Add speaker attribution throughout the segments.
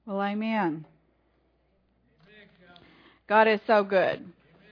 Speaker 1: Well, amen. God is so good.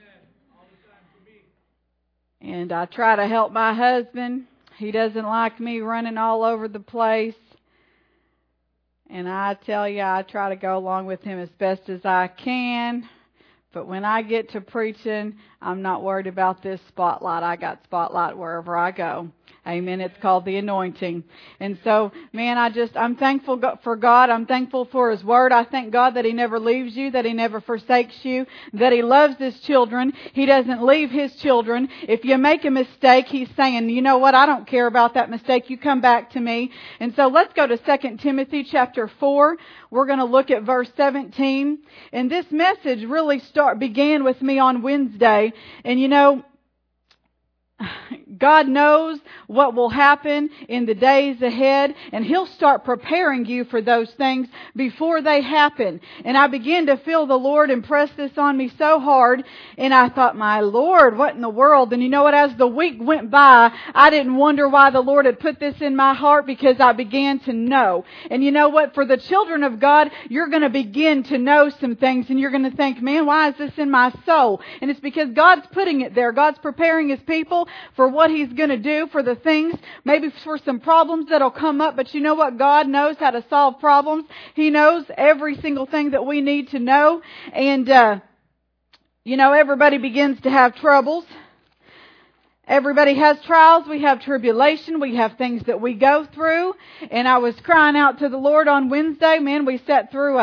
Speaker 1: And I try to help my husband. He doesn't like me running all over the place. And I tell you, I try to go along with him as best as I can. But when I get to preaching, I'm not worried about this spotlight. I got spotlight wherever I go. Amen. It's called the anointing. And so, man, I'm thankful for God. I'm thankful for His Word. I thank God that He never leaves you, that He never forsakes you, that He loves His children. He doesn't leave His children. If you make a mistake, He's saying, you know what, I don't care about that mistake. You come back to me. And so let's go to 2 Timothy chapter 4. We're going to look at verse 17. And this message really began with me on Wednesday. And you know, God knows what will happen in the days ahead, and He'll start preparing you for those things before they happen. And I began to feel the Lord impress this on me so hard, and I thought, my Lord, what in the world? And you know what, as the week went by, I didn't wonder why the Lord had put this in my heart, because I began to know. And you know what, for the children of God, you're going to begin to know some things, and you're going to think, man, why is this in my soul? And it's because God's putting it there. God's preparing His people for what He's going to do, for the things, maybe for some problems that'll come up. But you know what? God knows how to solve problems. He knows every single thing that we need to know. And, you know, everybody begins to have troubles. Everybody has trials. We have tribulation. We have things that we go through. And I was crying out to the Lord on Wednesday. Man, we sat through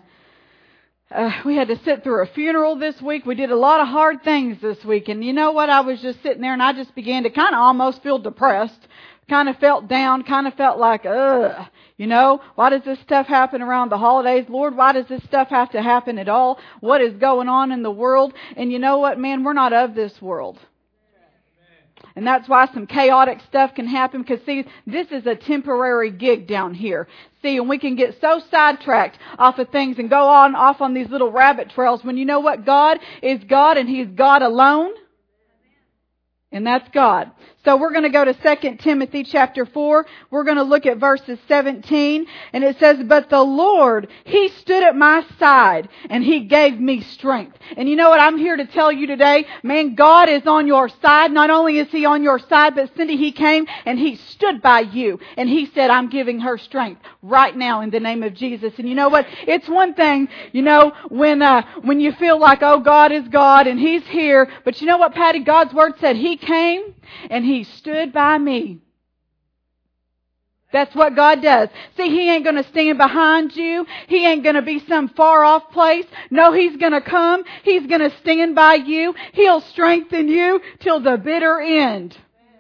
Speaker 1: we had to sit through a funeral this week. We did a lot of hard things this week. And you know what? I was just sitting there and I just began to kind of almost feel depressed. Kind of felt down. Kind of felt like, you know, why does this stuff happen around the holidays? Lord, why does this stuff have to happen at all? What is going on in the world? And you know what, man? We're not of this world. And that's why some chaotic stuff can happen, because see, this is a temporary gig down here. See, and we can get so sidetracked off of things and go off on these little rabbit trails when you know what? God is God and He's God alone. And that's God. So we're going to go to 2 Timothy chapter 4. We're going to look at verses 17. And it says, but the Lord, He stood at my side and He gave me strength. And you know what? I'm here to tell you today, man, God is on your side. Not only is He on your side, but Cindy, He came and He stood by you. And He said, I'm giving her strength right now in the name of Jesus. And you know what? It's one thing, you know, when you feel like, oh, God is God and He's here. But you know what, Patty? God's Word said He came and He stood by me. That's what God does. See, He ain't going to stand behind you. He ain't going to be some far off place. No, He's going to come. He's going to stand by you. He'll strengthen you till the bitter end.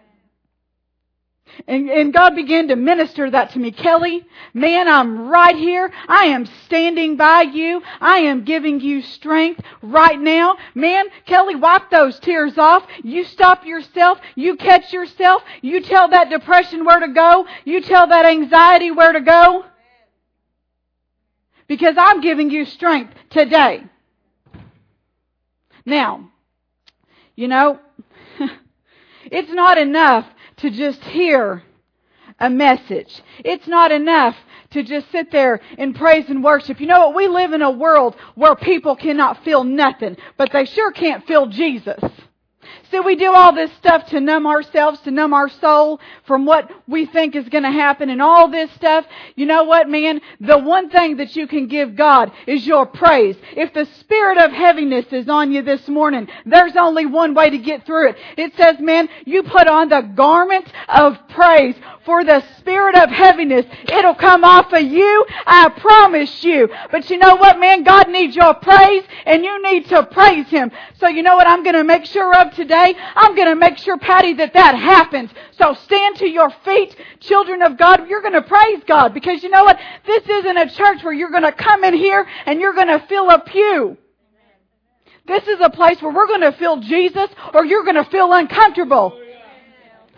Speaker 1: And God began to minister that to me. Kelly, man, I'm right here. I am standing by you. I am giving you strength right now. Man, Kelly, wipe those tears off. You stop yourself. You catch yourself. You tell that depression where to go. You tell that anxiety where to go. Because I'm giving you strength today. Now, you know, it's not enough to just hear a message. It's not enough to just sit there and praise and worship. You know what? We live in a world where people cannot feel nothing, but they sure can't feel Jesus. So we do all this stuff to numb ourselves, to numb our soul from what we think is going to happen and all this stuff. You know what, man? The one thing that you can give God is your praise. If the spirit of heaviness is on you this morning, there's only one way to get through it. It says, man, you put on the garment of praise. For the spirit of heaviness, it'll come off of you. I promise you. But you know what, man? God needs your praise and you need to praise Him. So you know what I'm going to make sure of today? I'm going to make sure, Patty, that happens. So stand to your feet, children of God. You're going to praise God because you know what? This isn't a church where you're going to come in here and you're going to fill a pew. This is a place where we're going to feel Jesus or you're going to feel uncomfortable.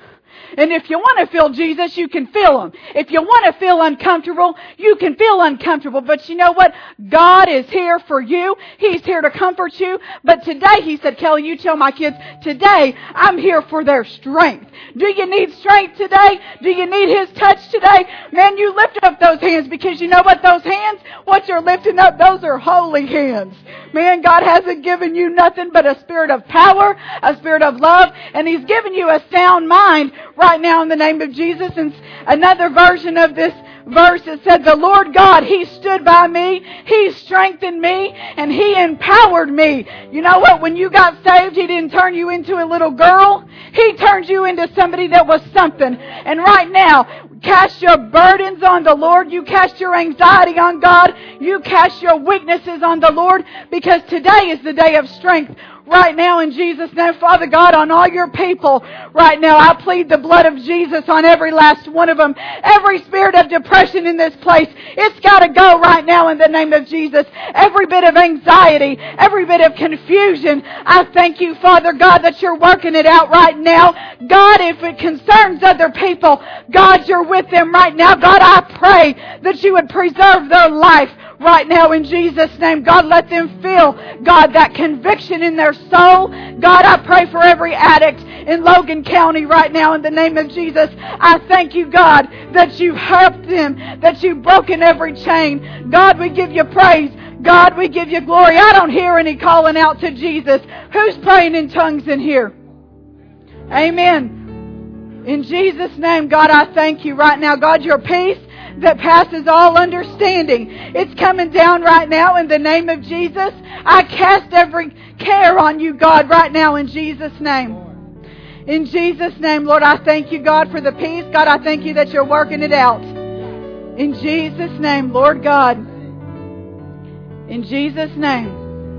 Speaker 1: And if you want to feel Jesus, you can feel Him. If you want to feel uncomfortable, you can feel uncomfortable. But you know what? God is here for you. He's here to comfort you. But today, He said, Kelly, you tell my kids, today, I'm here for their strength. Do you need strength today? Do you need His touch today? Man, you lift up those hands, because you know what? Those hands, what you're lifting up, those are holy hands. Man, God hasn't given you nothing but a spirit of power, a spirit of love, and He's given you a sound mind right now in the name of Jesus. And another version of this verse, it said, the Lord God, He stood by me, He strengthened me, and He empowered me. You know what? When you got saved, He didn't turn you into a little girl. He turned you into somebody that was something. And right now, cast your burdens on the Lord. You cast your anxiety on God. You cast your weaknesses on the Lord, because today is the day of strength. Right now, in Jesus' name, Father God, on all your people, right now, I plead the blood of Jesus on every last one of them. Every spirit of depression in this place, it's got to go right now in the name of Jesus. Every bit of anxiety, every bit of confusion, I thank you, Father God, that you're working it out right now. God, if it concerns other people, God, you're with them right now. God, I pray that you would preserve their life right now in Jesus' name. God, let them feel, God, that conviction in their soul. God, I pray for every addict in Logan County right now in the name of Jesus. I thank you, God, that you've helped them, that you've broken every chain. God, we give you praise. God, we give you glory. I don't hear any calling out to Jesus. Who's praying in tongues in here? Amen. In Jesus' name, God, I thank you right now. God, your peace that passes all understanding, it's coming down right now in the name of Jesus. I cast every care on you, God, right now in Jesus' name. In Jesus' name, Lord, I thank you, God, for the peace. God, I thank you that you're working it out. In Jesus' name, Lord God. In Jesus' name.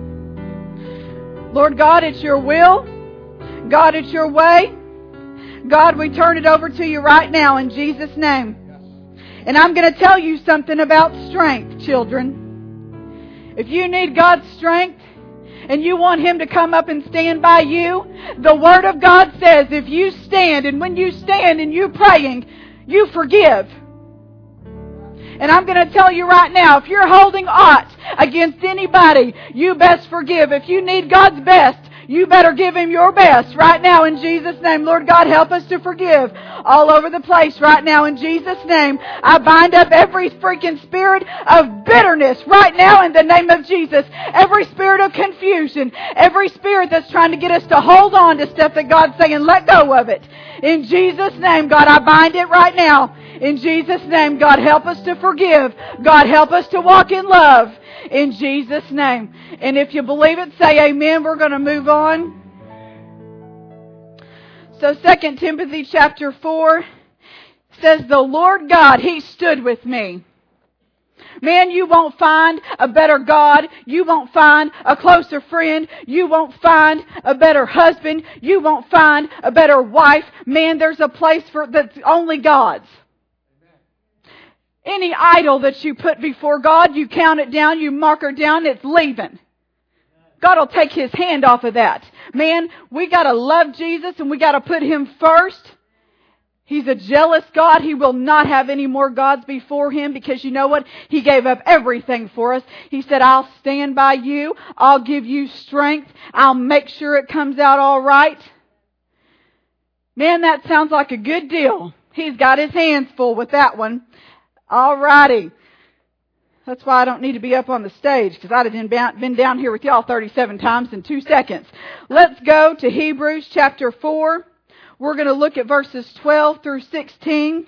Speaker 1: Lord God, it's your will. God, it's your way. God, we turn it over to you right now in Jesus' name. And I'm going to tell you something about strength, children. If you need God's strength and you want Him to come up and stand by you, the Word of God says if you stand, and when you stand and you're praying, you forgive. And I'm going to tell you right now, if you're holding aught against anybody, you best forgive. If you need God's best, you better give Him your best right now in Jesus' name. Lord God, help us to forgive all over the place right now in Jesus' name. I bind up every freaking spirit of bitterness right now in the name of Jesus. Every spirit of confusion. Every spirit that's trying to get us to hold on to stuff that God's saying, let go of it. In Jesus' name, God, I bind it right now. In Jesus' name, God, help us to forgive. God, help us to walk in love. In Jesus' name. And if you believe it, say amen. We're going to move on. So 2 Timothy chapter 4 says, the Lord God, He stood with me. Man, you won't find a better God. You won't find a closer friend. You won't find a better husband. You won't find a better wife. Man, there's a place for that's only God's. Any idol that you put before God, you count it down, you mark her down, it's leaving. God will take His hand off of that. Man, we got to love Jesus and we got to put Him first. He's a jealous God. He will not have any more gods before Him, because you know what? He gave up everything for us. He said, I'll stand by you. I'll give you strength. I'll make sure it comes out all right. Man, that sounds like a good deal. He's got His hands full with that one. All righty. That's why I don't need to be up on the stage, because I'd have been down here with y'all 37 times in 2 seconds. Let's go to Hebrews chapter 4. We're going to look at verses 12 through 16.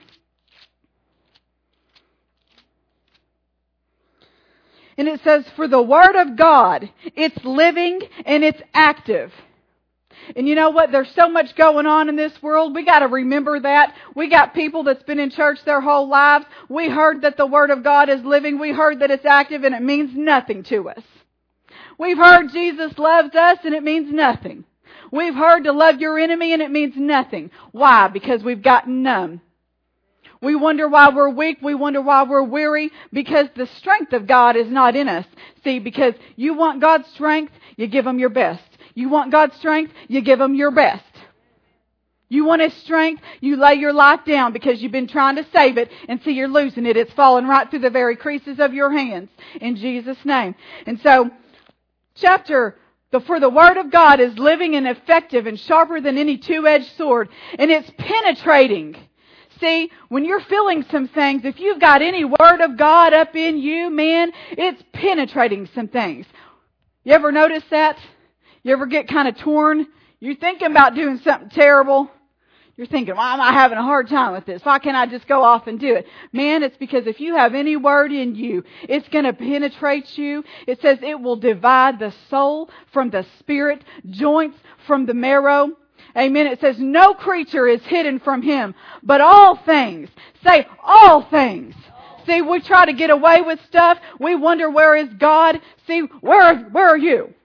Speaker 1: And it says, for the Word of God, it's living and it's active. And you know what? There's so much going on in this world. We got to remember that. We got people that's been in church their whole lives. We heard that the Word of God is living. We heard that it's active, and it means nothing to us. We've heard Jesus loves us, and it means nothing. We've heard to love your enemy, and it means nothing. Why? Because we've gotten numb. We wonder why we're weak. We wonder why we're weary, because the strength of God is not in us. See, because you want God's strength, you give Him your best. You want God's strength, you give Him your best. You want His strength? You lay your life down because you've been trying to save it and see you're losing it. It's falling right through the very creases of your hands in Jesus' name. And so, for the Word of God is living and effective and sharper than any two-edged sword, and it's penetrating. See, when you're feeling some things, if you've got any Word of God up in you, man, it's penetrating some things. You ever notice that? You ever get kind of torn? You're thinking about doing something terrible. You're thinking, why am I having a hard time with this? Why can't I just go off and do it? Man, it's because if you have any Word in you, it's going to penetrate you. It says it will divide the soul from the spirit, joints from the marrow. Amen. It says no creature is hidden from Him, but all things. Say all things. See, we try to get away with stuff. We wonder, where is God? See, where are you?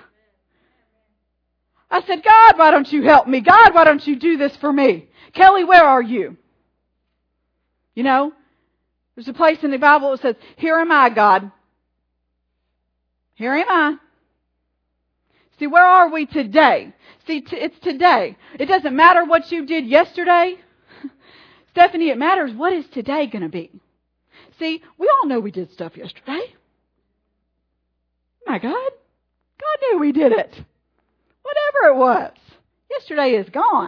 Speaker 1: I said, God, why don't you help me? God, why don't you do this for me? Kelly, where are you? You know, there's a place in the Bible that says, here am I, God. Here am I. See, where are we today? See, it's today. It doesn't matter what you did yesterday. Stephanie, it matters what is today going to be. See, we all know we did stuff yesterday. My God. God knew we did it. Whatever it was. Yesterday is gone.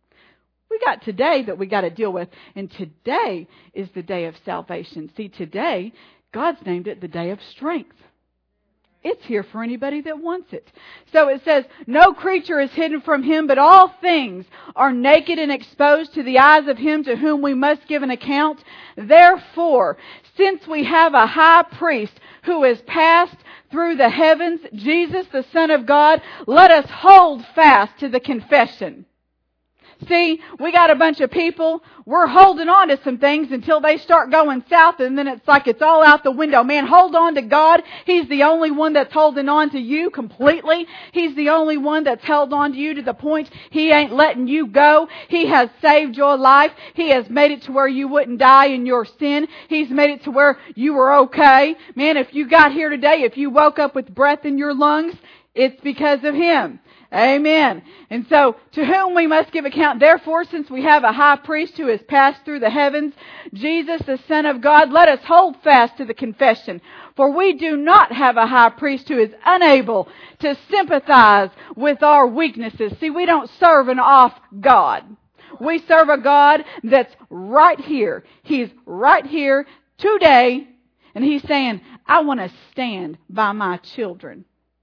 Speaker 1: We got today that we got to deal with. And today is the day of salvation. See, today, God's named it the day of strength. It's here for anybody that wants it. So it says, no creature is hidden from Him, but all things are naked and exposed to the eyes of Him to whom we must give an account. Therefore, since we have a high priest who is passed through the heavens, Jesus, the Son of God, let us hold fast to the confession. See, we got a bunch of people, we're holding on to some things until they start going south, and then it's like it's all out the window. Man, hold on to God. He's the only one that's holding on to you completely. He's the only one that's held on to you to the point He ain't letting you go. He has saved your life. He has made it to where you wouldn't die in your sin. He's made it to where you were okay. Man, if you got here today, if you woke up with breath in your lungs, it's because of Him. Amen. And so, to whom we must give account. Therefore, since we have a high priest who has passed through the heavens, Jesus, the Son of God, let us hold fast to the confession. For we do not have a high priest who is unable to sympathize with our weaknesses. See, we don't serve an off God. We serve a God that's right here. He's right here today, and He's saying, I want to stand by my children.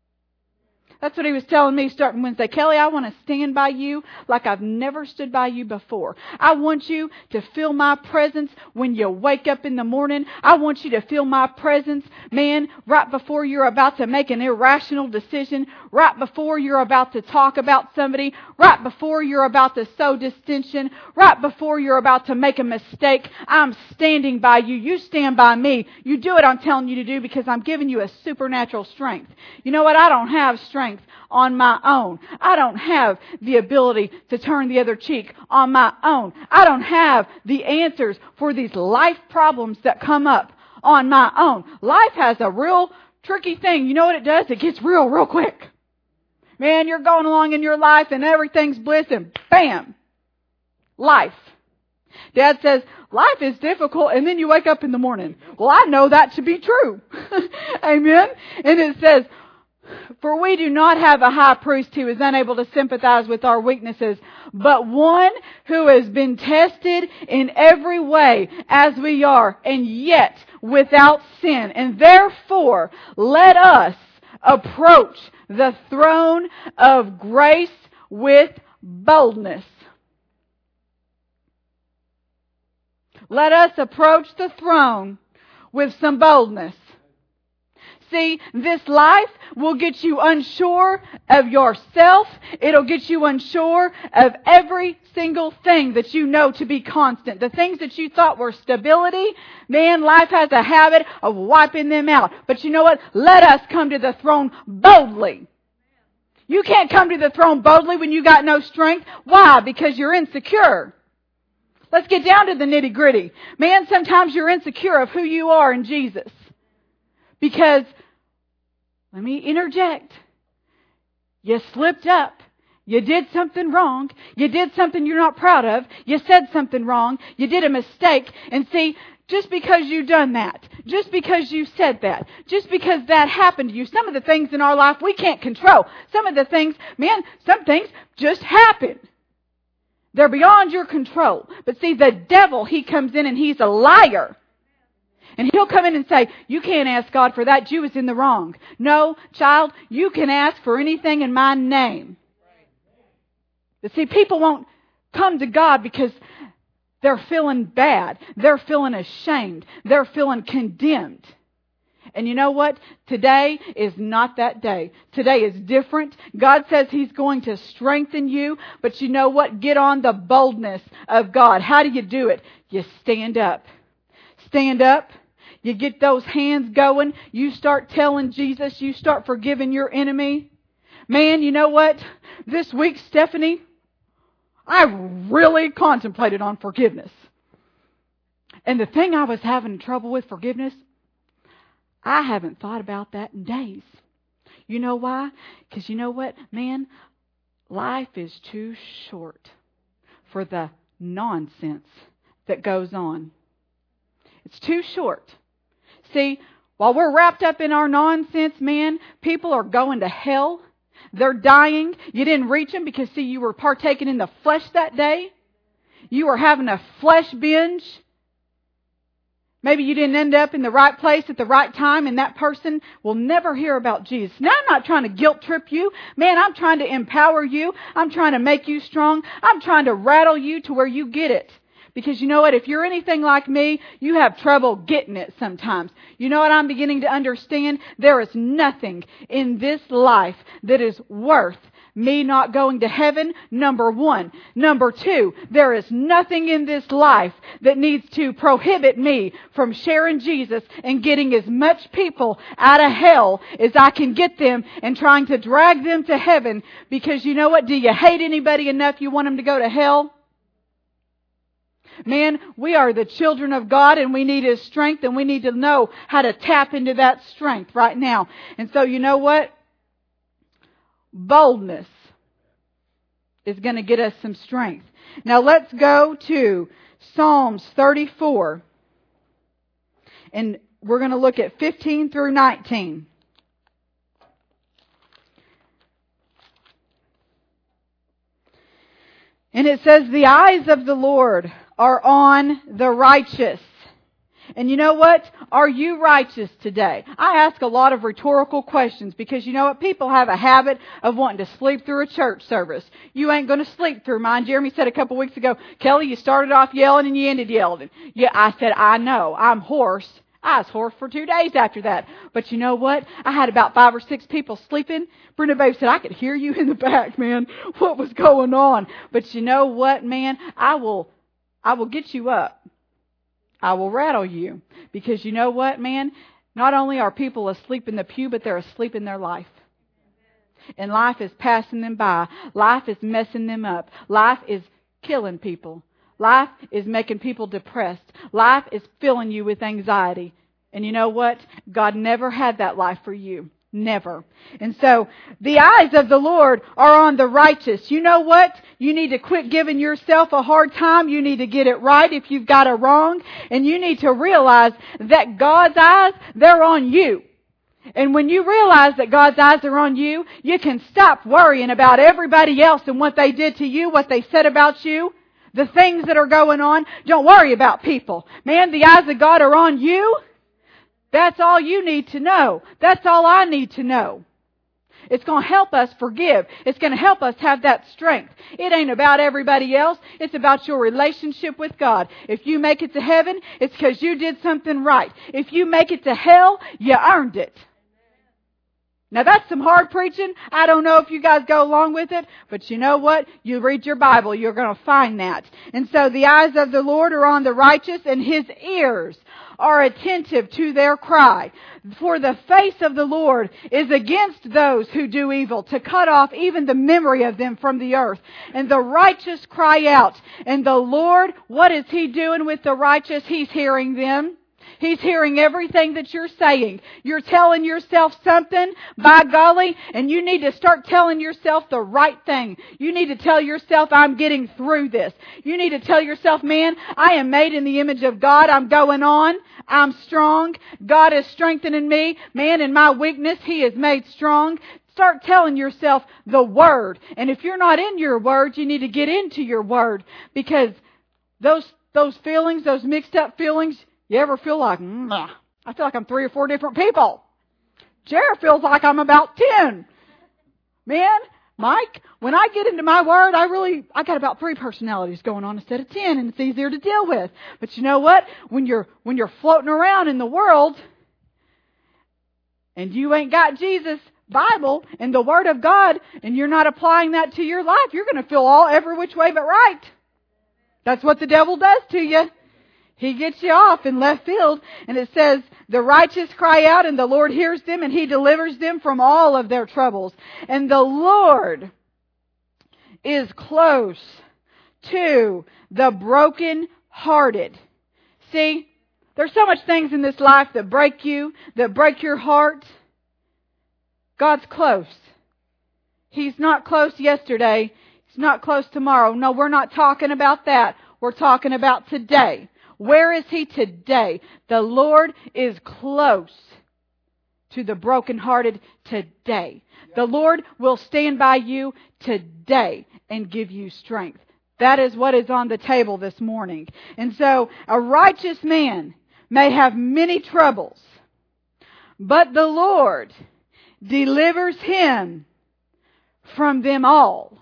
Speaker 1: That's what He was telling me starting Wednesday. Kelly, I want to stand by you like I've never stood by you before. I want you to feel my presence when you wake up in the morning. I want you to feel my presence, man, right before you're about to make an irrational decision, right before you're about to talk about somebody, right before you're about to sow dissension, right before you're about to make a mistake. I'm standing by you. You stand by me. You do what I'm telling you to do because I'm giving you a supernatural strength. You know what? I don't have strength on my own. I don't have the ability to turn the other cheek on my own. I don't have the answers for these life problems that come up on my own. Life has a real tricky thing. You know what it does? It gets real quick. Man, you're going along in your life and everything's bliss and bam! Life. Dad says, life is difficult, and then you wake up in the morning. Well, I know that to be true. Amen? And it says, for we do not have a high priest who is unable to sympathize with our weaknesses, but one who has been tested in every way as we are, and yet without sin. And therefore, let us approach the throne of grace with boldness. Let us approach the throne with some boldness. See, this life will get you unsure of yourself. It'll get you unsure of every single thing that you know to be constant. The things that you thought were stability, man, life has a habit of wiping them out. But you know what? Let us come to the throne boldly. You can't come to the throne boldly when you got no strength. Why? Because you're insecure. Let's get down to the nitty-gritty. Man, sometimes you're insecure of who you are in Jesus. Because, let me interject, you slipped up You did something wrong. You did something you're not proud of. You said something wrong. You did a mistake. And see, just because you done that, just because you said that, just because that happened to you, some of the things in our life we can't control. Some of the things, some things just happen. They're beyond your control. But see, the devil, he comes in and he's a liar. And he'll come in and say, you can't ask God for that. You was in the wrong. No, child, you can ask for anything in my name. But see, people won't come to God because they're feeling bad. They're feeling ashamed. They're feeling condemned. And you know what? Today is not that day. Today is different. God says He's going to strengthen you. But you know what? Get on the boldness of God. How do you do it? You stand up. Stand up. You get those hands going. You start telling Jesus. You start forgiving your enemy. Man, you know what? This week, Stephanie, I really contemplated on forgiveness. And the thing I was having trouble with forgiveness, I haven't thought about that in days. You know why? Because you know what, man? Life is too short for the nonsense that goes on. It's too short. See, while we're wrapped up in our nonsense, man, people are going to hell. They're dying. You didn't reach them because, see, you were partaking in the flesh that day. You were having a flesh binge. Maybe you didn't end up in the right place at the right time, and that person will never hear about Jesus. Now, I'm not trying to guilt trip you. Man, I'm trying to empower you. I'm trying to make you strong. I'm trying to rattle you to where you get it. Because you know what? If you're anything like me, you have trouble getting it sometimes. You know what I'm beginning to understand? There is nothing in this life that is worth me not going to heaven, number one. Number two, there is nothing in this life that needs to prohibit me from sharing Jesus and getting as much people out of hell as I can get them and trying to drag them to heaven. Because you know what? Do you hate anybody enough you want them to go to hell? Man, we are the children of God and we need His strength and we need to know how to tap into that strength right now. And so you know what? Boldness is going to get us some strength. Now let's go to Psalms 34. And we're going to look at 15 through 19. And it says, the eyes of the Lord are on the righteous. And you know what? Are you righteous today? I ask a lot of rhetorical questions because you know what? People have a habit of wanting to sleep through a church service. You ain't going to sleep through mine. Jeremy said a couple weeks ago, Kelly, you started off yelling and you ended yelling. Yeah, I said, I know. I'm hoarse. I was hoarse for 2 days after that. But you know what? I had about 5 or 6 people sleeping. Brenda Babe said, I could hear you in the back, man. What was going on? But you know what, man? I will get you up. I will rattle you. Because you know what, man? Not only are people asleep in the pew, but they're asleep in their life. And life is passing them by. Life is messing them up. Life is killing people. Life is making people depressed. Life is filling you with anxiety. And you know what? God never had that life for you. Never. And so, the eyes of the Lord are on the righteous. You know what? You need to quit giving yourself a hard time. You need to get it right if you've got it wrong. And you need to realize that God's eyes, they're on you. And when you realize that God's eyes are on you, you can stop worrying about everybody else and what they did to you, what they said about you, the things that are going on. Don't worry about people. Man, the eyes of God are on you. That's all you need to know. That's all I need to know. It's going to help us forgive. It's going to help us have that strength. It ain't about everybody else. It's about your relationship with God. If you make it to heaven, it's because you did something right. If you make it to hell, you earned it. Now that's some hard preaching. I don't know if you guys go along with it, but you know what? You read your Bible, you're going to find that. And so the eyes of the Lord are on the righteous, and His ears are attentive to their cry. For the face of the Lord is against those who do evil, to cut off even the memory of them from the earth. And the righteous cry out. And the Lord, what is He doing with the righteous? He's hearing them. He's hearing everything that you're saying. You're telling yourself something, by golly, and you need to start telling yourself the right thing. You need to tell yourself, I'm getting through this. You need to tell yourself, man, I am made in the image of God. I'm going on. I'm strong. God is strengthening me. Man, in my weakness, He is made strong. Start telling yourself the Word. And if you're not in your Word, you need to get into your Word. Because those feelings, those mixed up feelings, you ever feel like, I feel like I'm 3 or 4 different people. Jared feels like I'm about 10. Man, Mike, when I get into my Word, I got about 3 personalities going on instead of 10, and it's easier to deal with. But you know what? When you're floating around in the world, and you ain't got Jesus' Bible and the Word of God, and you're not applying that to your life, you're going to feel every which way but right. That's what the devil does to you. He gets you off in left field, and it says, the righteous cry out, and the Lord hears them, and He delivers them from all of their troubles. And the Lord is close to the broken-hearted. See, there's so much things in this life that break you, that break your heart. God's close. He's not close yesterday. He's not close tomorrow. No, we're not talking about that. We're talking about today. Where is He today? The Lord is close to the brokenhearted today. The Lord will stand by you today and give you strength. That is what is on the table this morning. And so, a righteous man may have many troubles, but the Lord delivers him from them all.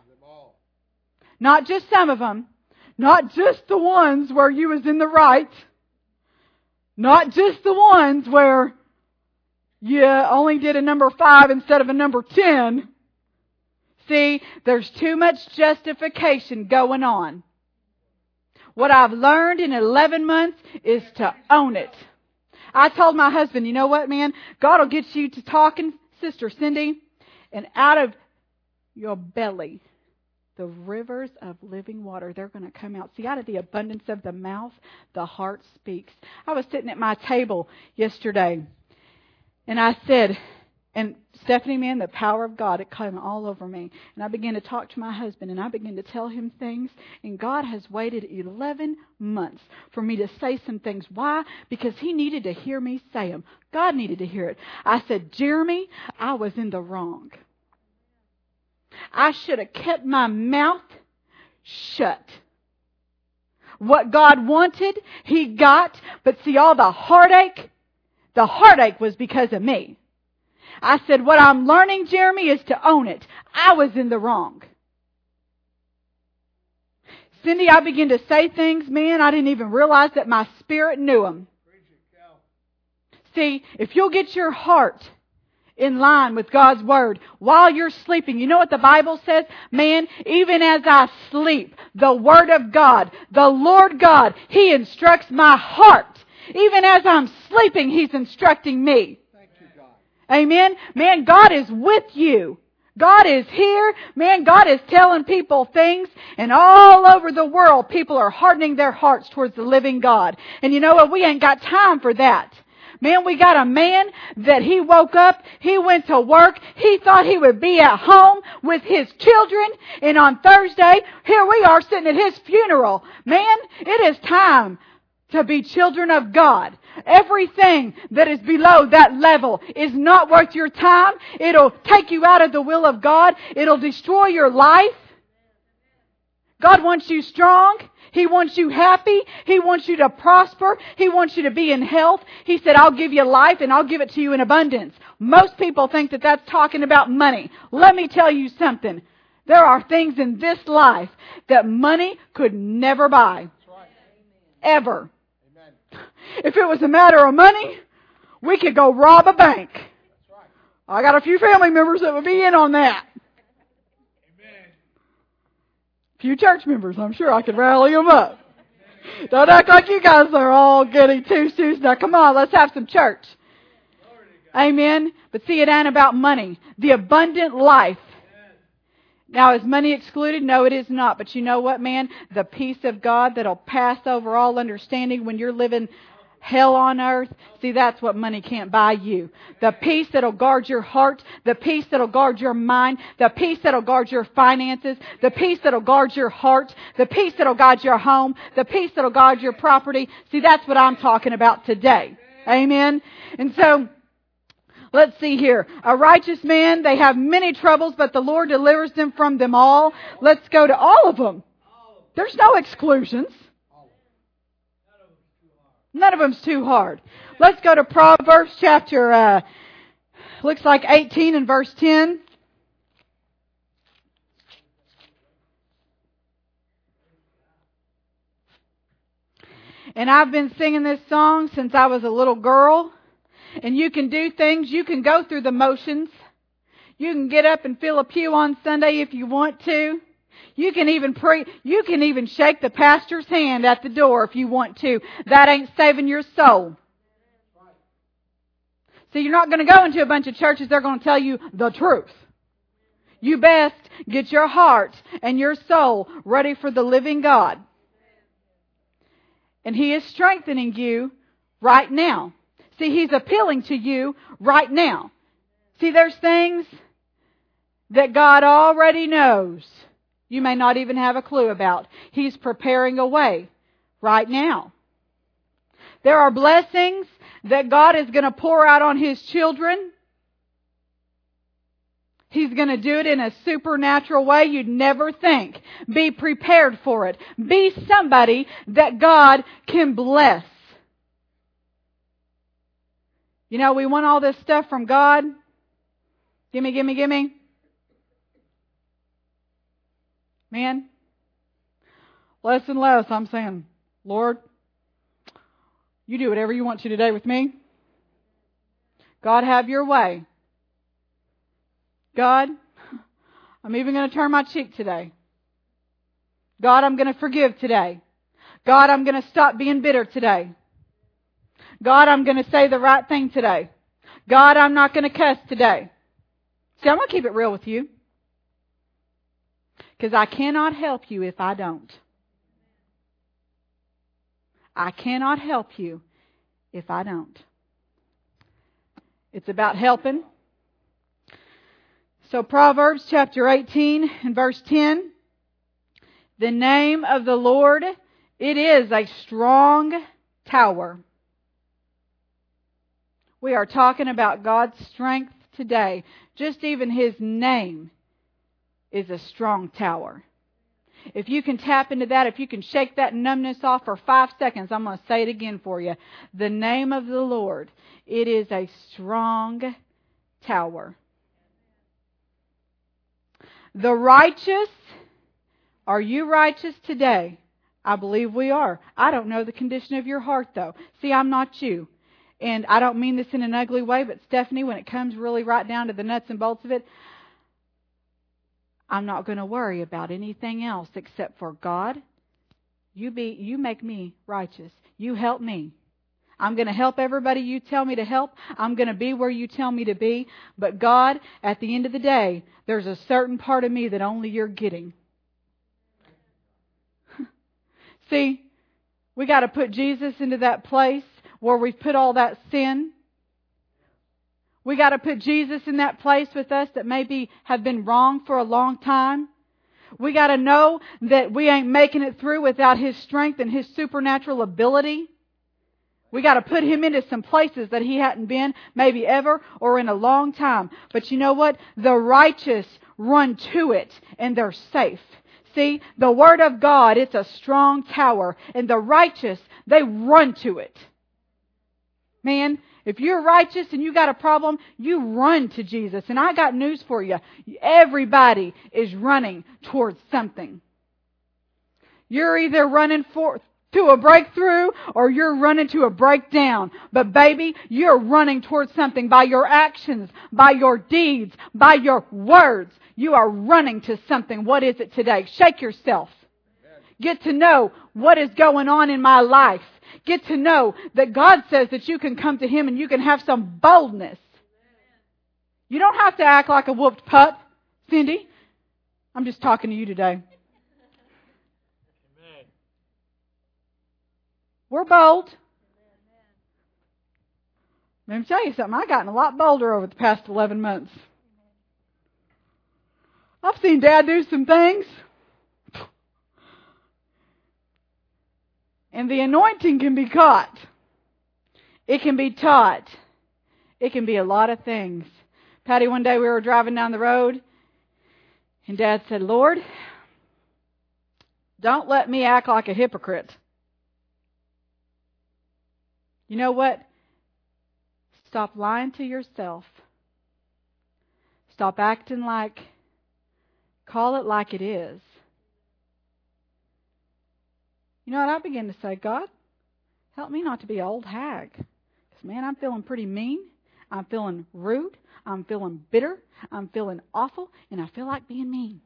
Speaker 1: Not just some of them. Not just the ones where you was in the right. Not just the ones where you only did a number 5 instead of a number 10. See, there's too much justification going on. What I've learned in 11 months is to own it. I told my husband, you know what, man? God will get you to talking, Sister Cindy, and out of your belly, the rivers of living water, they're going to come out. See, out of the abundance of the mouth, the heart speaks. I was sitting at my table yesterday, and I said, and Stephanie, man, the power of God, it came all over me. And I began to talk to my husband, and I began to tell him things. And God has waited 11 months for me to say some things. Why? Because He needed to hear me say them. God needed to hear it. I said, Jeremy, I was in the wrong. I should have kept my mouth shut. What God wanted, He got. But see, all the heartache was because of me. I said, what I'm learning, Jeremy, is to own it. I was in the wrong. Cindy, I began to say things, man, I didn't even realize that my spirit knew them. See, if you'll get your heart in line with God's Word while you're sleeping, you know what the Bible says? Man, even as I sleep, the Word of God, the Lord God, He instructs my heart. Even as I'm sleeping, He's instructing me. Amen. Man, God is with you. God is here. Man, God is telling people things. And all over the world, people are hardening their hearts towards the living God. And you know what? We ain't got time for that. Man, we got a man that he woke up, he went to work, he thought he would be at home with his children. And on Thursday, here we are sitting at his funeral. Man, it is time to be children of God. Everything that is below that level is not worth your time. It'll take you out of the will of God. It'll destroy your life. God wants you strong. He wants you happy. He wants you to prosper. He wants you to be in health. He said, I'll give you life and I'll give it to you in abundance. Most people think that that's talking about money. Let me tell you something. There are things in this life that money could never buy. Ever. If it was a matter of money, we could go rob a bank. I got a few family members that would be in on that. A few church members, I'm sure I could rally them up. Don't act like you guys are all getting too soon. Now come on, let's have some church. Amen. But see, it ain't about money. The abundant life. Now, is money excluded? No, it is not. But you know what, man? The peace of God that'll pass over all understanding when you're living hell on earth. See, that's what money can't buy you. The peace that'll guard your heart, the peace that'll guard your mind, the peace that'll guard your finances, the peace that'll guard your heart, the peace that'll guard your home, the peace that'll guard your property. See, that's what I'm talking about today. Amen. And so, let's see here. A righteous man, they have many troubles, but the Lord delivers them from them all. Let's go to all of them. There's no exclusions. None of them's too hard. Let's go to Proverbs chapter, looks like 18 and verse 10. And I've been singing this song since I was a little girl. And you can do things. You can go through the motions. You can get up and fill a pew on Sunday if you want to. You can even you can even shake the pastor's hand at the door if you want to. That ain't saving your soul. See, you're not going to go into a bunch of churches. They're going to tell you the truth. You best get your heart and your soul ready for the living God. And He is strengthening you right now. See, He's appealing to you right now. See, there's things that God already knows. You may not even have a clue about. He's preparing a way right now. There are blessings that God is going to pour out on His children. He's going to do it in a supernatural way you'd never think. Be prepared for it. Be somebody that God can bless. You know, we want all this stuff from God. Gimme, gimme, gimme. Man, less and less I'm saying, Lord, you do whatever you want to today with me. God, have your way. God, I'm even going to turn my cheek today. God, I'm going to forgive today. God, I'm going to stop being bitter today. God, I'm going to say the right thing today. God, I'm not going to cuss today. See, I'm going to keep it real with you. Because I cannot help you if I don't. I cannot help you if I don't. It's about helping. So Proverbs chapter 18 and verse 10. The name of the Lord, it is a strong tower. We are talking about God's strength today. Just even His name is a strong tower. If you can tap into that, if you can shake that numbness off for 5 seconds, I'm going to say it again for you. The name of the Lord, it is a strong tower. The righteous, are you righteous today? I believe we are. I don't know the condition of your heart though. See, I'm not you. And I don't mean this in an ugly way, but Stephanie, when it comes really right down to the nuts and bolts of it, I'm not going to worry about anything else except for God. You make me righteous. You help me. I'm going to help everybody you tell me to help. I'm going to be where you tell me to be. But God, at the end of the day, there's a certain part of me that only you're getting. See, we got to put Jesus into that place where we've put all that sin. We got to put Jesus in that place with us that maybe have been wrong for a long time. We got to know that we ain't making it through without His strength and His supernatural ability. We got to put Him into some places that He hadn't been maybe ever or in a long time. But you know what? The righteous run to it and they're safe. See, the Word of God, it's a strong tower. And the righteous, they run to it. Man, if you're righteous and you got a problem, you run to Jesus. And I got news for you. Everybody is running towards something. You're either running to a breakthrough or you're running to a breakdown. But baby, you're running towards something by your actions, by your deeds, by your words. You are running to something. What is it today? Shake yourself. Get to know what is going on in my life. Get to know that God says that you can come to Him and you can have some boldness. You don't have to act like a whooped pup, Cindy. I'm just talking to you today. Amen. We're bold. Let me tell you something. I've gotten a lot bolder over the past 11 months. I've seen Dad do some things. And the anointing can be caught. It can be taught. It can be a lot of things. Patty, one day we were driving down the road, and Dad said, Lord, don't let me act like a hypocrite. You know what? Stop lying to yourself. Stop acting like, call it like it is. You know what? I began to say, God, help me not to be an old hag. Because, man, I'm feeling pretty mean. I'm feeling rude. I'm feeling bitter. I'm feeling awful. And I feel like being mean.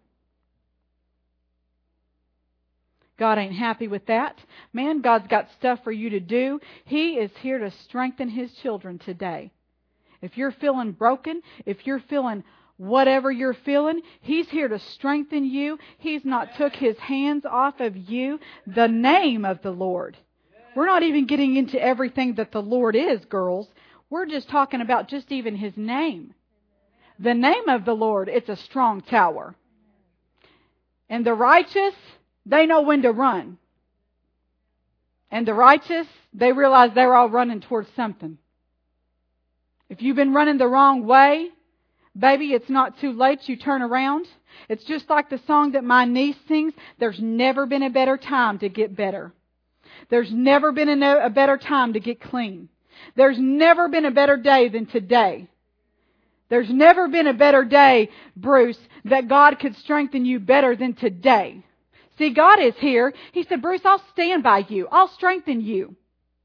Speaker 1: God ain't happy with that. Man, God's got stuff for you to do. He is here to strengthen His children today. If you're feeling broken, if you're feeling whatever you're feeling, He's here to strengthen you. He's not took His hands off of you. The name of the Lord. We're not even getting into everything that the Lord is, girls. We're just talking about just even His name. The name of the Lord, it's a strong tower. And the righteous, they know when to run. And the righteous, they realize they're all running towards something. If you've been running the wrong way, baby, it's not too late. You turn around. It's just like the song that my niece sings. There's never been a better time to get better. There's never been a better time to get clean. There's never been a better day than today. There's never been a better day, Bruce, that God could strengthen you better than today. See, God is here. He said, Bruce, I'll stand by you. I'll strengthen you.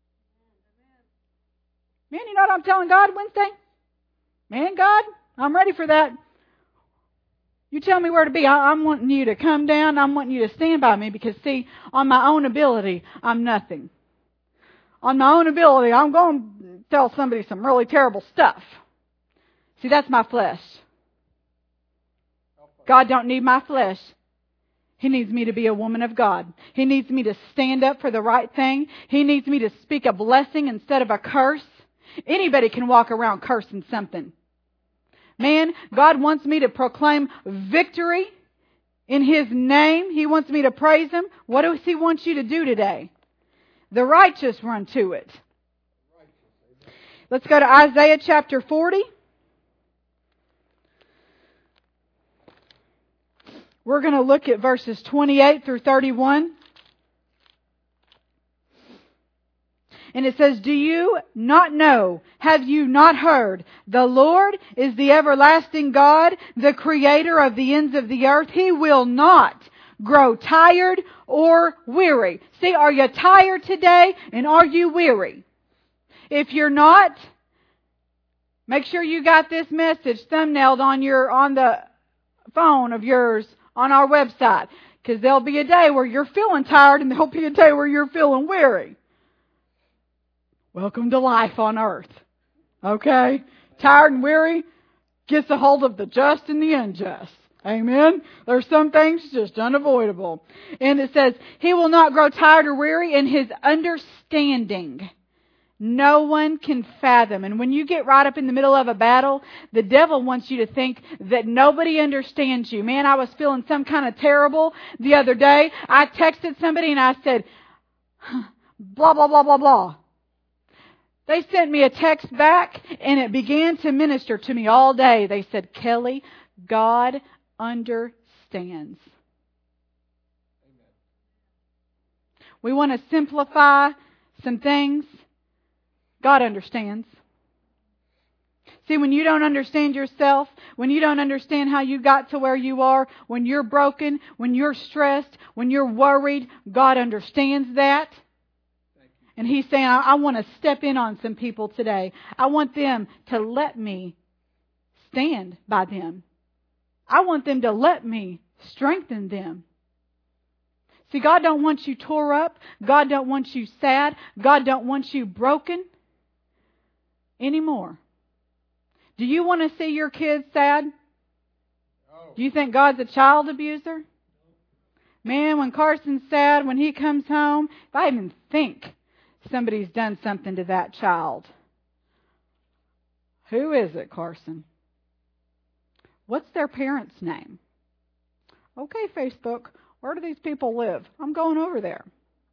Speaker 1: Man, you know what I'm telling God Wednesday? Man, God, I'm ready for that. You tell me where to be. I'm wanting you to come down. I'm wanting you to stand by me because, see, on my own ability, I'm nothing. On my own ability, I'm going to tell somebody some really terrible stuff. See, that's my flesh. God don't need my flesh. He needs me to be a woman of God. He needs me to stand up for the right thing. He needs me to speak a blessing instead of a curse. Anybody can walk around cursing something. Man, God wants me to proclaim victory in His name. He wants me to praise Him. What does He want you to do today? The righteous run to it. Let's go to Isaiah chapter 40. We're going to look at verses 28 through 31. And it says, do you not know? Have you not heard? The Lord is the everlasting God, the creator of the ends of the earth. He will not grow tired or weary. See, are you tired today and are you weary? If you're not, make sure you got this message thumbnailed on the phone of yours on our website. Because there'll be a day where you're feeling tired and there'll be a day where you're feeling weary. Welcome to life on earth. Okay? Tired and weary gets a hold of the just and the unjust. Amen? There's some things just unavoidable. And it says, He will not grow tired or weary in His understanding. No one can fathom. And when you get right up in the middle of a battle, the devil wants you to think that nobody understands you. Man, I was feeling some kind of terrible the other day. I texted somebody and I said, blah, blah, blah, blah, blah. They sent me a text back and it began to minister to me all day. They said, Kelly, God understands. We want to simplify some things. God understands. See, when you don't understand yourself, when you don't understand how you got to where you are, when you're broken, when you're stressed, when you're worried, God understands that. And He's saying, I want to step in on some people today. I want them to let me stand by them. I want them to let me strengthen them. See, God don't want you tore up. God don't want you sad. God don't want you broken anymore. Do you want to see your kids sad? No. Do you think God's a child abuser? Man, when Carson's sad, when he comes home, if I even think somebody's done something to that child, Who is it, Carson? What's their parents' name? Okay, Facebook, where do these people live? I'm going over there.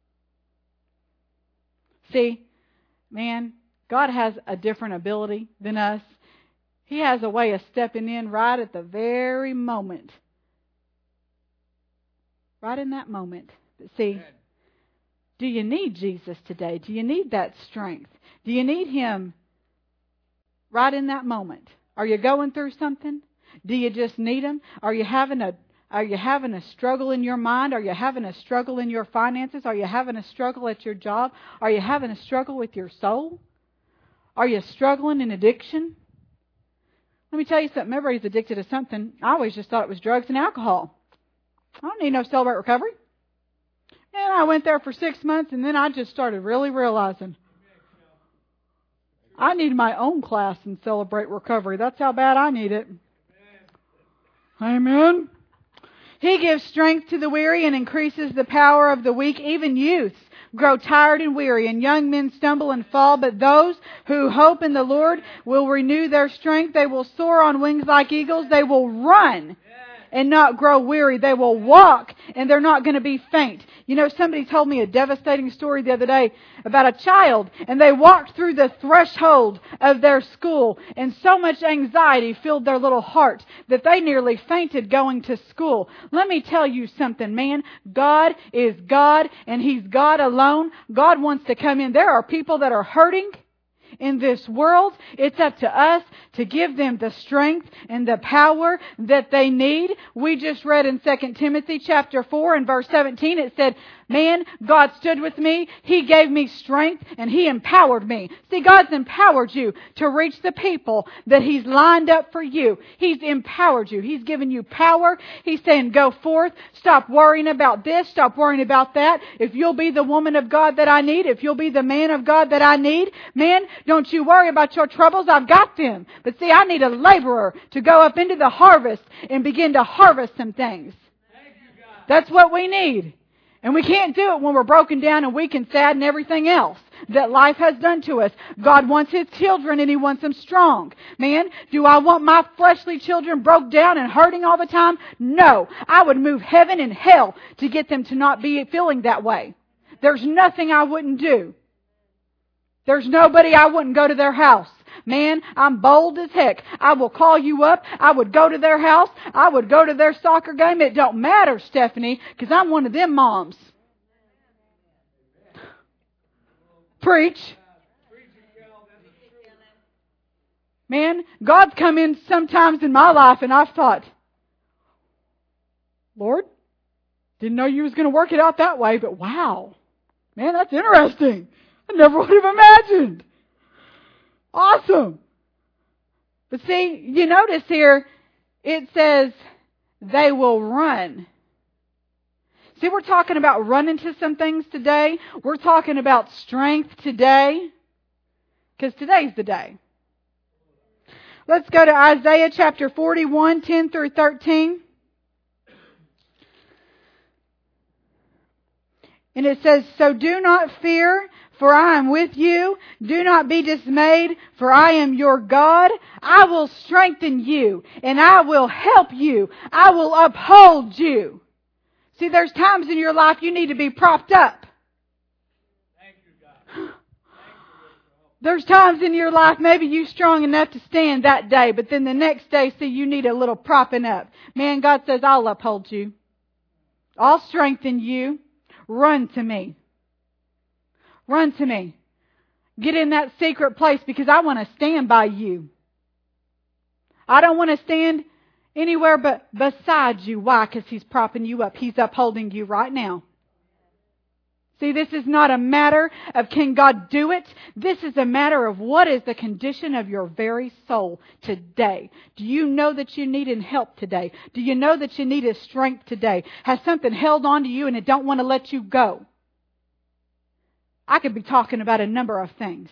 Speaker 1: See, man, God has a different ability than us. He has a way of stepping in right at the very moment. Right in that moment. But see, do you need Jesus today? Do you need that strength? Do you need Him right in that moment? Are you going through something? Do you just need Him? Are you having a struggle in your mind? Are you having a struggle in your finances? Are you having a struggle at your job? Are you having a struggle with your soul? Are you struggling in addiction? Let me tell you something. Everybody's addicted to something. I always just thought it was drugs and alcohol. I don't need no Celebrate Recovery. And I went there for 6 months, and then I just started really realizing I need my own class in Celebrate Recovery. That's how bad I need it. Amen. He gives strength to the weary and increases the power of the weak. Even youths grow tired and weary, and young men stumble and fall. But those who hope in the Lord will renew their strength. They will soar on wings like eagles. They will run and not grow weary. They will walk and they're not going to be faint. You know, somebody told me a devastating story the other day about a child, and they walked through the threshold of their school, and so much anxiety filled their little heart that they nearly fainted going to school. Let me tell you something, man. God is God, and He's God alone. God wants to come in. There are people that are hurting in this world. It's up to us to give them the strength and the power that they need. We just read in 2 Timothy chapter 4 and verse 17, it said, man, God stood with me. He gave me strength and He empowered me. See, God's empowered you to reach the people that He's lined up for you. He's empowered you. He's given you power. He's saying, go forth. Stop worrying about this. Stop worrying about that. If you'll be the woman of God that I need, if you'll be the man of God that I need, man, don't you worry about your troubles. I've got them. But see, I need a laborer to go up into the harvest and begin to harvest some things. That's what we need. And we can't do it when we're broken down and weak and sad and everything else that life has done to us. God wants His children and He wants them strong. Man, do I want my fleshly children broke down and hurting all the time? No. I would move heaven and hell to get them to not be feeling that way. There's nothing I wouldn't do. There's nobody I wouldn't go to their house. Man, I'm bold as heck. I will call you up. I would go to their house. I would go to their soccer game. It don't matter, Stephanie, because I'm one of them moms. Preach. Man, God's come in sometimes in my life and I've thought, Lord, didn't know you was going to work it out that way, but wow. Man, that's interesting. I never would have imagined. Awesome. But see, you notice here, it says they will run. See, we're talking about running to some things today. We're talking about strength today. Because today's the day. Let's go to Isaiah chapter 41, 10 through 13. And it says, so do not fear, for I am with you. Do not be dismayed, for I am your God. I will strengthen you, and I will help you. I will uphold you. See, there's times in your life you need to be propped up.
Speaker 2: Thank you, God.
Speaker 1: There's times in your life maybe you're strong enough to stand that day, but then the next day, see, you need a little propping up. Man, God says, I'll uphold you. I'll strengthen you. Run to me. Run to me. Get in that secret place because I want to stand by you. I don't want to stand anywhere but beside you. Why? Because He's propping you up. He's upholding you right now. See, this is not a matter of can God do it. This is a matter of what is the condition of your very soul today. Do you know that you need help today? Do you know that you need His strength today? Has something held on to you and it don't want to let you go? I could be talking about a number of things.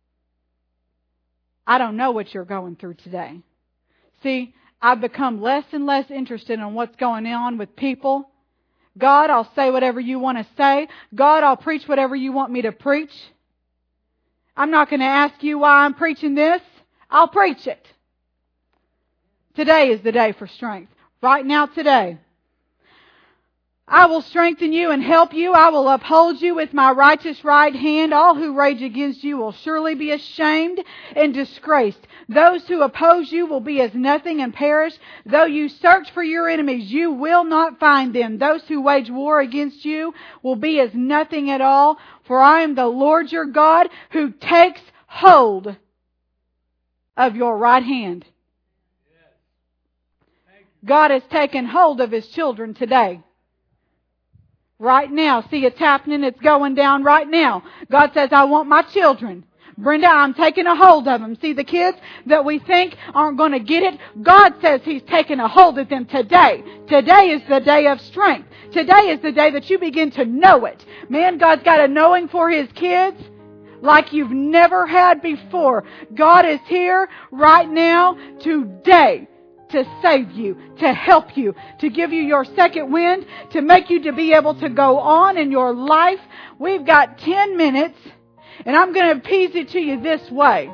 Speaker 1: I don't know what you're going through today. See, I've become less and less interested in what's going on with people. God, I'll say whatever you want to say. God, I'll preach whatever you want me to preach. I'm not going to ask you why I'm preaching this. I'll preach it. Today is the day for strength. Right now, today. I will strengthen you and help you. I will uphold you with my righteous right hand. All who rage against you will surely be ashamed and disgraced. Those who oppose you will be as nothing and perish. Though you search for your enemies, you will not find them. Those who wage war against you will be as nothing at all. For I am the Lord your God who takes hold of your right hand. God has taken hold of His children today. Right now. See, it's happening. It's going down right now. God says, I want my children. Brenda, I'm taking a hold of them. See, the kids that we think aren't going to get it, God says He's taking a hold of them today. Today is the day of strength. Today is the day that you begin to know it. Man, God's got a knowing for His kids like you've never had before. God is here right now, today, to save you, to help you, to give you your second wind, to make you to be able to go on in your life. We've got 10 minutes, and I'm going to appease it to you this way.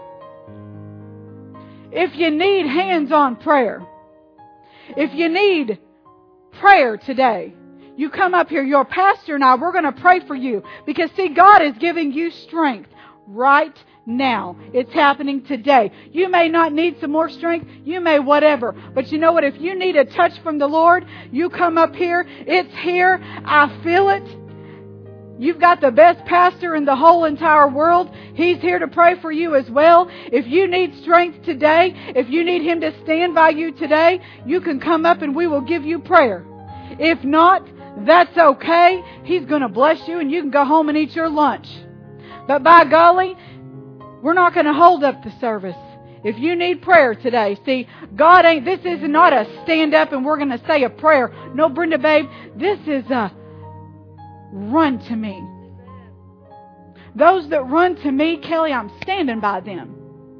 Speaker 1: If you need hands-on prayer, if you need prayer today, you come up here. Your pastor and I, we're going to pray for you. Because, see, God is giving you strength right now. It's happening today. You may not need some more strength. You may whatever. But you know what? If you need a touch from the Lord, you come up here. It's here. I feel it. You've got the best pastor in the whole entire world. He's here to pray for you as well. If you need strength today, if you need Him to stand by you today, you can come up and we will give you prayer. If not, that's okay. He's going to bless you and you can go home and eat your lunch. But by golly, we're not going to hold up the service. If you need prayer today, see, this is not a stand up and we're going to say a prayer. No, Brenda, babe, this is a run to me. Those that run to me, Kelly, I'm standing by them.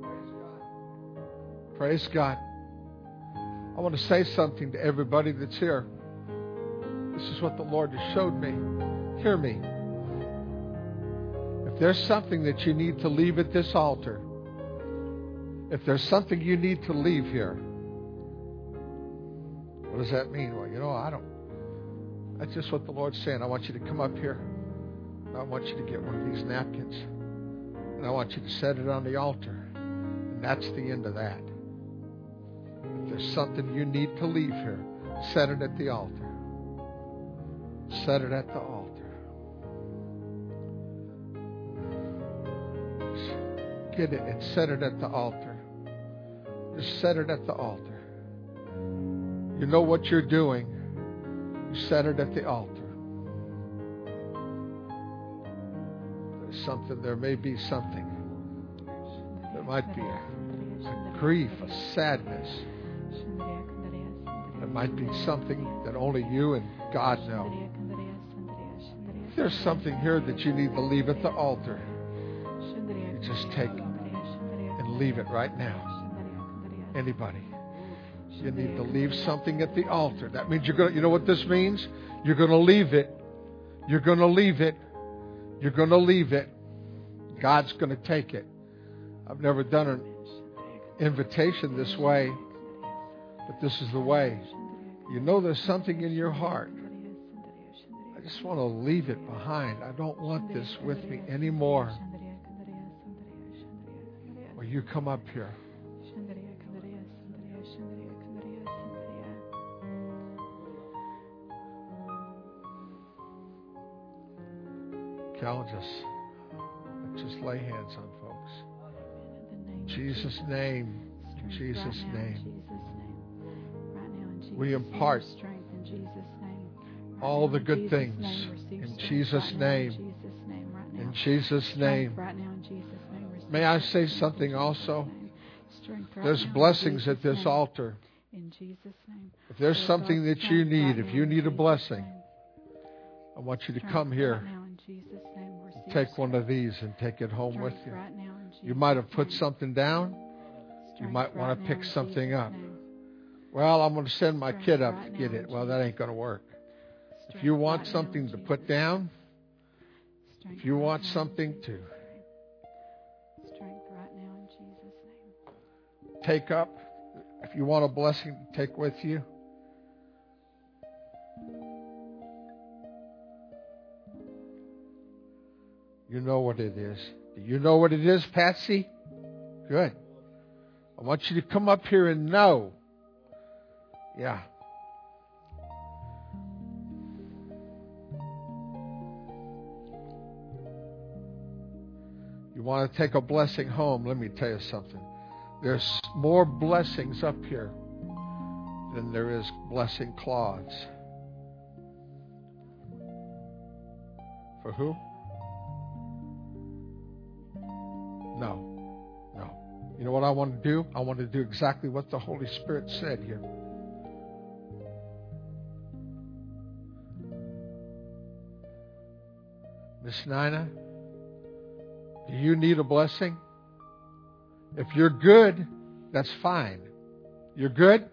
Speaker 3: Praise God. I want to say something to everybody that's here. This is what the Lord has showed me. Hear me. If there's something that you need to leave at this altar, if there's something you need to leave here, what does that mean? Well, I don't. That's just what the Lord's saying. I want you to come up here. I want you to get one of these napkins. And I want you to set it on the altar. And that's the end of that. If there's something you need to leave here, set it at the altar. Set it at the altar. Get it and set it at the altar. Just set it at the altar. You know what you're doing. You set it at the altar. There's something, there may be something. There might be a grief, a sadness. There might be something that only you and God know. If there's something here that you need to leave at the altar, you just take and leave it right now. Anybody? You need to leave something at the altar. That means you're going to, you know what this means? You're going to leave it. You're going to leave it. You're going to leave it. God's going to take it. I've never done an invitation this way, but this is the way. You know there's something in your heart. I just want to leave it behind. I don't want this with me anymore. Well, you come up here. Cal, just lay hands on folks. In Jesus' name. In Jesus' name. We impart all the good things in Jesus' name. In Jesus' name. May I say something also? There's blessings at this altar. If there's something that you need, if you need a blessing, I want you to come here. Take one of these and take it home with you. You might have put something down. You might want to pick something up. Well, I'm going to send my kid up to get it. Well, that ain't going to work. If you want something to put down, if you want something to take up, if you want a blessing to take with you. You know what it is. Do you know what it is, Patsy? Good. I want you to come up here and know. Yeah. You want to take a blessing home, let me tell you something. There's more blessings up here than there is blessing cloths. For who? No. You know what I want to do? I want to do exactly what the Holy Spirit said here. Miss Nina, do you need a blessing? If you're good, that's fine. You're good?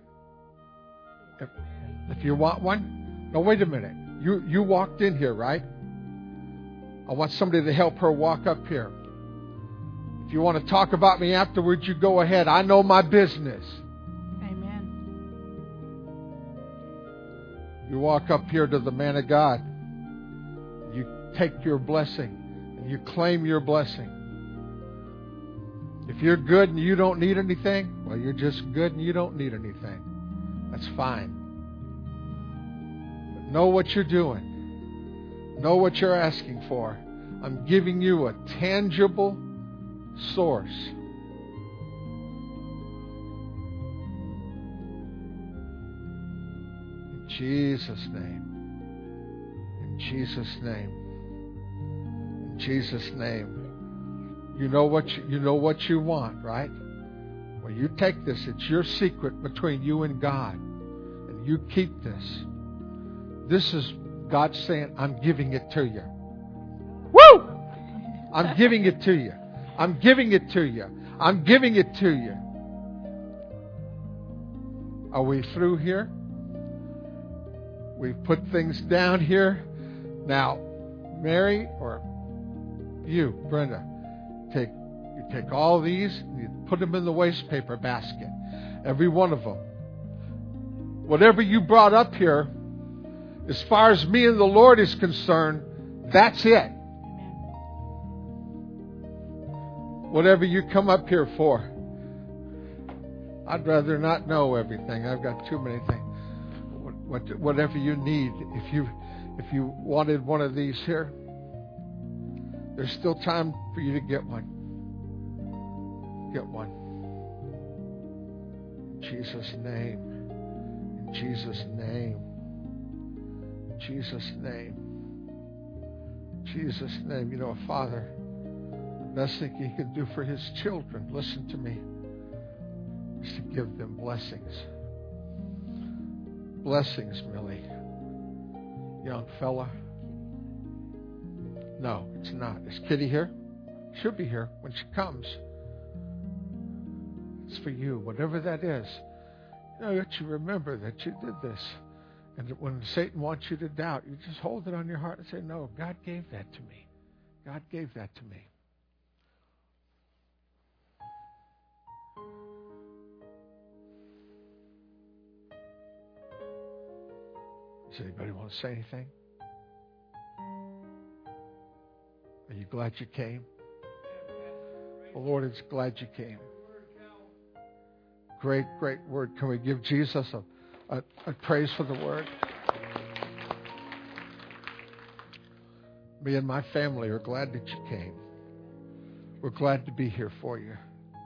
Speaker 3: If you want one? No, wait a minute. You walked in here, right? I want somebody to help her walk up here. If you want to talk about me afterwards, you go ahead. I know my business.
Speaker 1: Amen.
Speaker 3: You walk up here to the man of God. You take your blessing and you claim your blessing. If you're good and you don't need anything, well, you're just good and you don't need anything. That's fine. But know what you're doing. Know what you're asking for. I'm giving you a tangible source. In Jesus' name. In Jesus' name. In Jesus' name. You know what you want, right? Well, you take this. It's your secret between you and God. And you keep this. This is God saying, I'm giving it to you. Woo! I'm giving it to you. I'm giving it to you. I'm giving it to you. Are we through here? We've put things down here. Now, Mary or you, Brenda, you take all these and you put them in the waste paper basket. Every one of them. Whatever you brought up here, as far as me and the Lord is concerned, that's it. Whatever you come up here for. I'd rather not know everything. I've got too many things. Whatever you need. If you wanted one of these here, there's still time for you to get one. Get one. In Jesus' name. In Jesus' name. In Jesus' name. In Jesus' name. You know, Father, the best thing He can do for His children, listen to me, is to give them blessings. Blessings, Millie. Young fella. No, it's not. Is Kitty here? She'll be here when she comes. It's for you, whatever that is. You know, that you remember that you did this. And that when Satan wants you to doubt, you just hold it on your heart and say, no, God gave that to me. God gave that to me. Does anybody want to say anything? Are you glad you came? The Lord is glad you came. Great, great word. Can we give Jesus a praise for the word? Me and my family are glad that you came. We're glad to be here for you.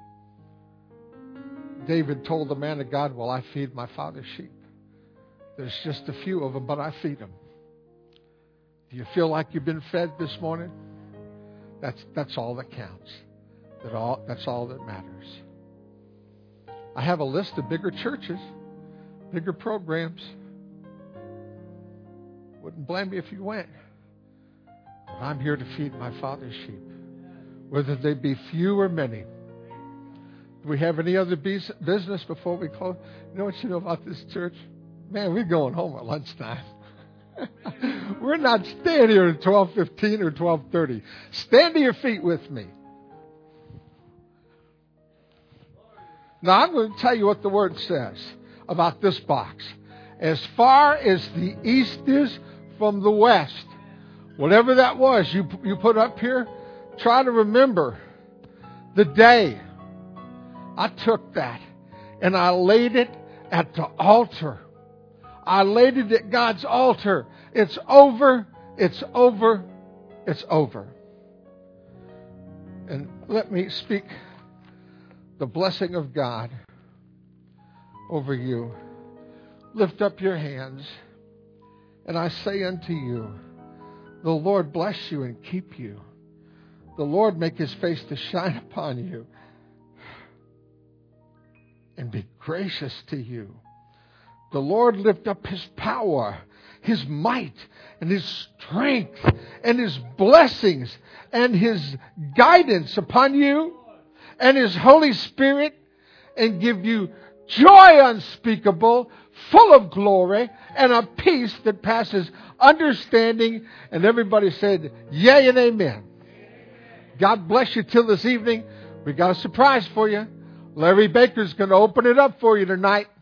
Speaker 3: David told the man of God, well, I feed my father's sheep. There's just a few of them, but I feed them. Do you feel like you've been fed this morning? That's all that counts. That's all that matters. I have a list of bigger churches, bigger programs. Wouldn't blame me if you went. But I'm here to feed my Father's sheep, whether they be few or many. Do we have any other business before we close? You know what you know about this church? Man, we're going home at lunchtime. We're not staying here at 12:15 or 12:30. Stand to your feet with me. Now, I'm going to tell you what the Word says about this box. As far as the east is from the west, whatever that was you put up here, try to remember the day I took that and I laid it at the altar. I laid it at God's altar. It's over. It's over. It's over. And let me speak the blessing of God over you. Lift up your hands, and I say unto you, the Lord bless you and keep you. The Lord make His face to shine upon you and be gracious to you. The Lord lift up His power, His might, and His strength, and His blessings, and His guidance upon you, and His Holy Spirit, and give you joy unspeakable, full of glory, and a peace that passes understanding. And everybody said, yea and amen. God bless you till this evening. We got a surprise for you. Larry Baker's going to open it up for you tonight.